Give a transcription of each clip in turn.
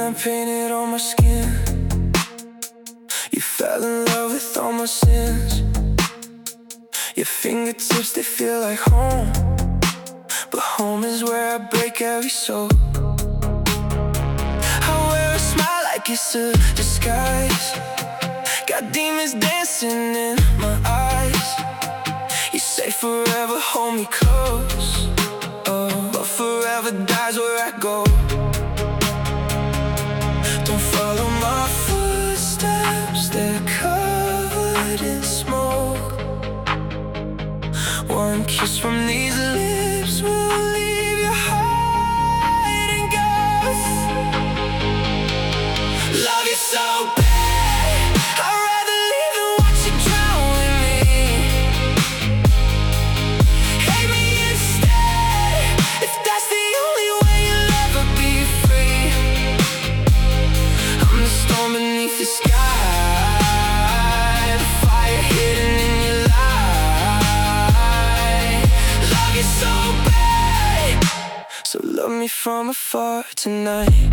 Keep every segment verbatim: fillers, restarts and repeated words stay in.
I painted on my skin. You fell in love with all my sins. Your fingertips, they feel like home, but home is where I break every soul. I wear a smile like it's a disguise. Got demons dancing in my eyes. You say forever, hold me close, oh, but forever dies where I go. Don't follow my footsteps, they're covered in smoke. One kiss from these lips will leave your heart in ghost. Love you so bad, I'd rather leave than watch you drown with me. Hate me instead, if that's the only way you'll ever be free. I'm the storm beneath the sky, the fire hidden in your light. Love you so bad, so love me from afar tonight.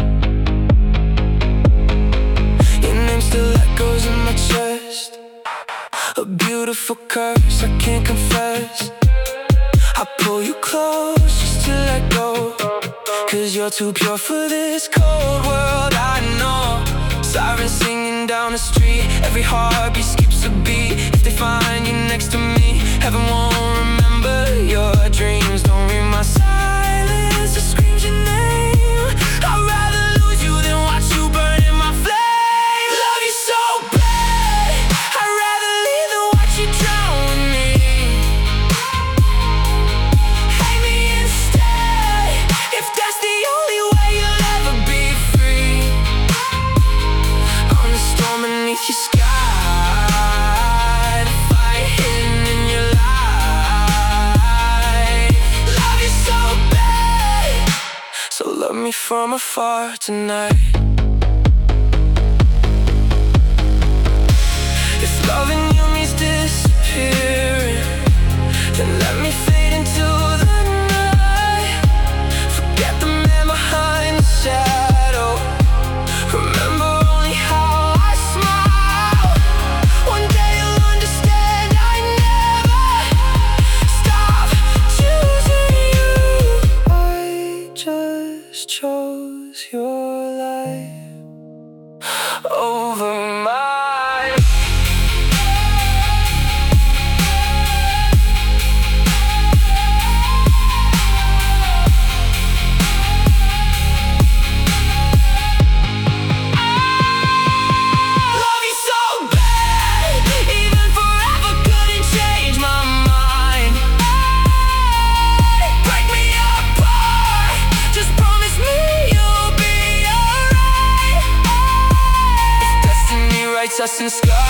Your name still echoes in my chest, a beautiful curse I can't confess. I pull you close just to let go, cause you're too pure for this cold world, I know. Sirens singing down the street, every heartbeat skips a beat. If they find you next to me, heaven won't remember your dreams. Don't read my silence, it screams your name. I'd rather lose you than watch you burn in my flame. Love you so bad, I'd rather leave than watch you drown with me. Hate me instead, if that's the only way you'll ever be free. I'm the storm beneath your sky, the fire hidden in your light. Love you so bad, so love me from afar tonight. If loving you means disappearing, then let me fade into the night. Forget the man behind the shadow, remember only how I smile. One day you'll understand I never stop choosing you. I just chose your life over mine. Love you so bad, even forever couldn't change my mind. Break me apart, just promise me you'll be alright. If destiny writes us in sky,